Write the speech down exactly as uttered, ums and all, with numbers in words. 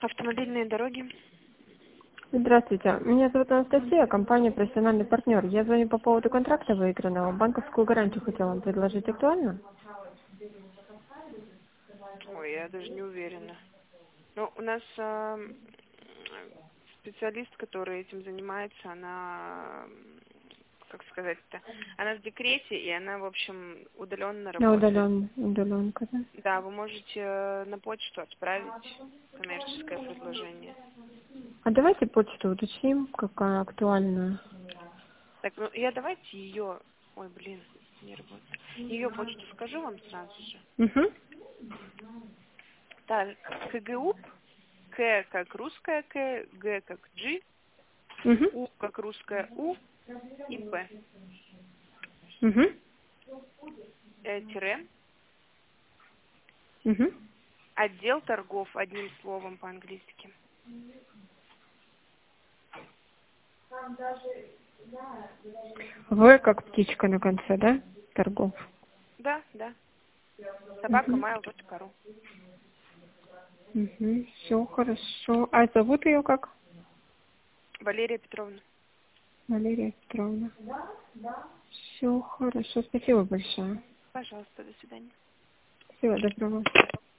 Автомобильные дороги. Здравствуйте, меня зовут Анастасия, компания «Профессиональный партнер». Я звоню по поводу контракта выигранного. Банковскую гарантию хотела вам предложить. Актуально? Ой, я даже не уверена. Ну, у нас э, специалист, который этим занимается, она, как сказать-то, она в декрете, и она, в общем, удаленно На работает. удаленно, удаленка, да? Да, вы можете на почту отправить коммерческое предложение. А давайте почту уточним, какая актуальная. Так, ну я давайте ее... Ой, блин, не работает. Ее почту скажу вам сразу же. Угу. Так, КГУП, К как русская К, Г как G, Угу. У как русская У и П. Угу. Э, тире. Угу. Отдел торгов, одним словом по-английски. В как птичка на конце, да? Торгов. Да, да. Собака Угу. mail точка ру. Угу. Все хорошо. А зовут ее как? Валерия Петровна. Валерия Петровна. Все хорошо. Спасибо большое. Пожалуйста, до свидания. Всего доброго.